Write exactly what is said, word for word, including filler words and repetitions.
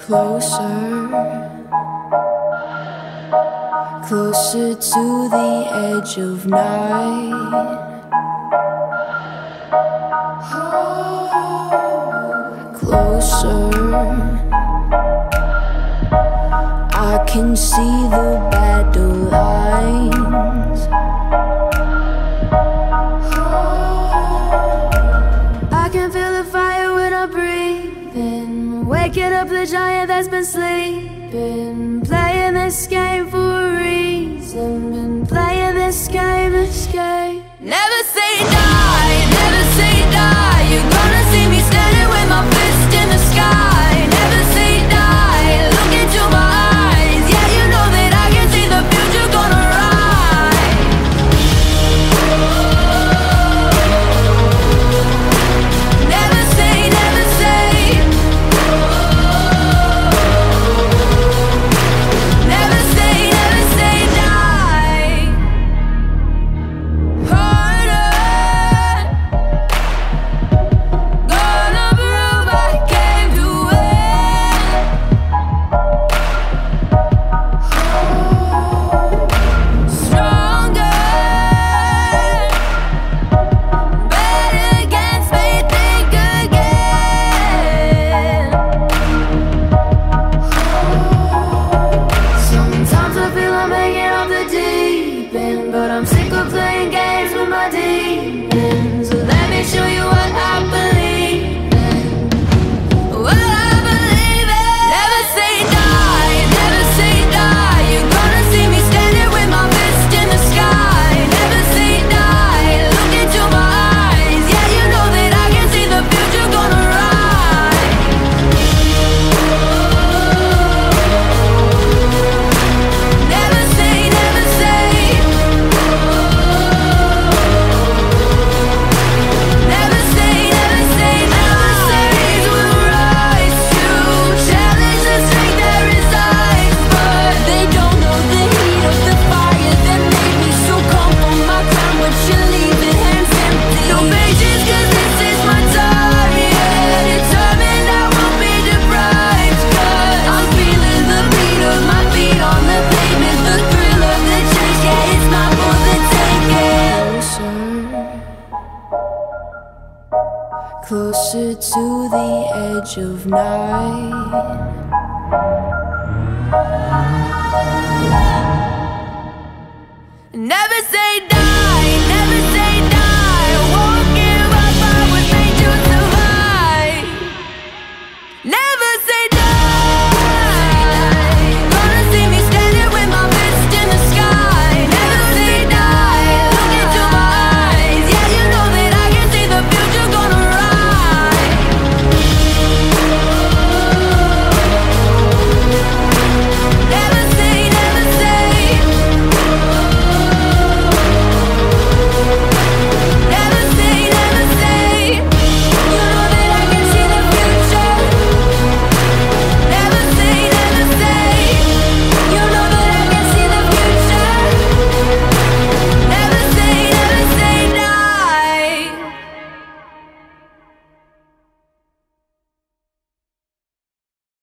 Closer, closer to the edge of night. Closer, I can see the battle lines. I can feel the fire when I'm breathing, waking up the giant that's been sleeping. Playing this game for a reason, been playing this game, this game. Never say die, never say die. You're gonna see me standing with my fist in the sky. Never say die, look into my eyes. Yeah, you know that I can see the future gonna rise. Never say, never say. Never say, never say die. Harder, gonna prove I can do it. Stronger, bet against me, think again. Sometimes I feel I'm hanging off the deep end, but I'm sick of playing games with my demons. So let me show you what I believe in. What I believe in. Never say die, never say die. You're gonna see me standing with my fist in the sky. Never say die, look into my eyes. Yeah, you know that I can see the future gonna rise. Never say, never say. Never say, never say, never say. Will rise to challenge the strength that resides, but they don't know the heat of the fire that made me so calm on my crown. But you leave it hands empty. No patience, 'cause this is my target. Determined I won't be deprived, 'cause I'm feeling the beat of my feet on the pavement. The thrill of the chase, yeah, it's not for the taking. Closer, closer to the edge of night.